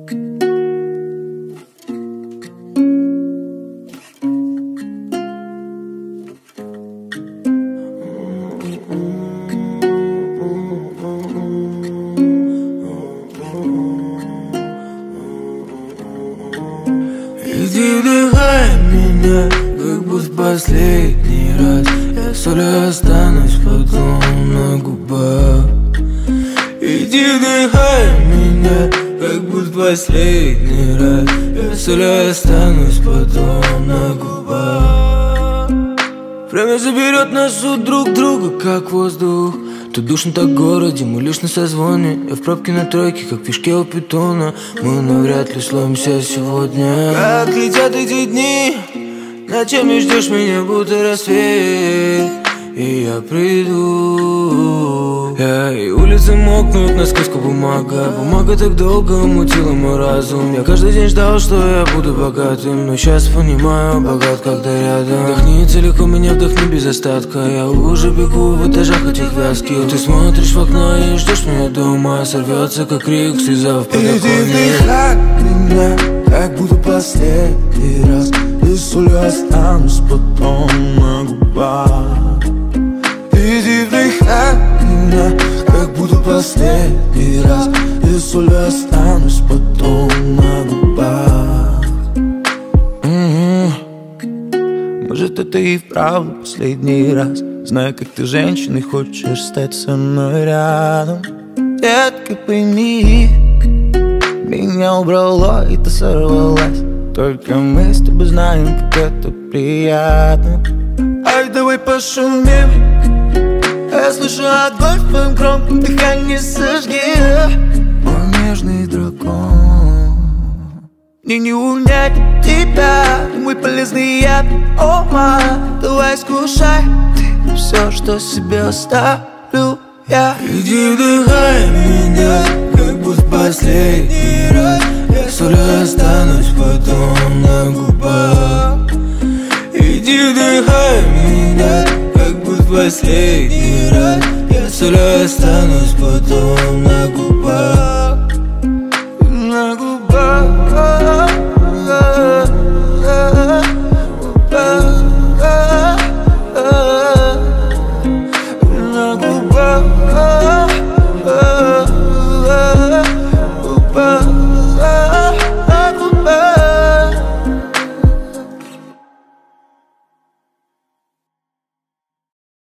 Иди вдыхай меня, как будто последний раз. Я с солью останусь потом на губах. Иди вдыхай меня, как будто последний раз. Я с солью останусь потом на губах. Время заберет нас у друг друга, как воздух. Тут душно так в городе, мы лишь на созвоне. Я в пробке на тройке, как в фишке у питона. Мы навряд ли словимся сегодня. Как летят эти дни, ночами ждешь меня, будто рассвет. И я приду, и улицы мокнут, на сказку бумага. Бумага так долго мутила мой разум. Я каждый день ждал, что я буду богатым, но сейчас понимаю, богат, когда рядом. Вдохни целиком меня, вдохни без остатка. Я уже бегу в этажах этих вязких. Ты смотришь в окно и ждешь меня дома. Сорвется, как крик, слеза в подоконник. Иди вдыхай меня, как будто последний раз. И с солью останусь потом на губах. Иди вдыхай меня, как будто последний раз. И с солью останусь потом на губах. Может, это и вправду последний раз. Знаю, как ты женщиной хочешь стать со мной рядом. Детка, пойми, меня убрало и ты сорвалась. Только мы с тобой знаем, как это приятно. Ай, давай пошумим. Я слышу огонь в твоем громком дыхании, сожги. Мой нежный дракон. Мне не унять тебя, ты мой полезный яд. О, май, давай скушай ты все, что себе оставлю я. Иди вдыхай меня, как будто последний раз. Я с солью останусь потом на губах. Иди вдыхай меня, как будто последний раз. Я с солью останусь потом на губах.